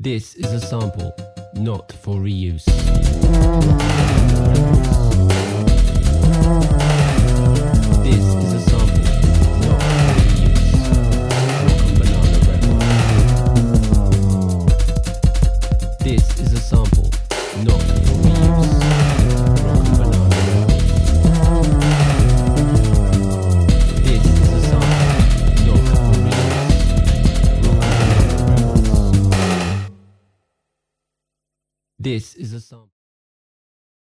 This is a sample, not for reuse. This is a sample, not for reuse. Rockin' Banana Records. This is a sample, not for reuse. Rockin' Banana Records. This is a sample, not for reuse. Rockin' Banana Records. This is a sample.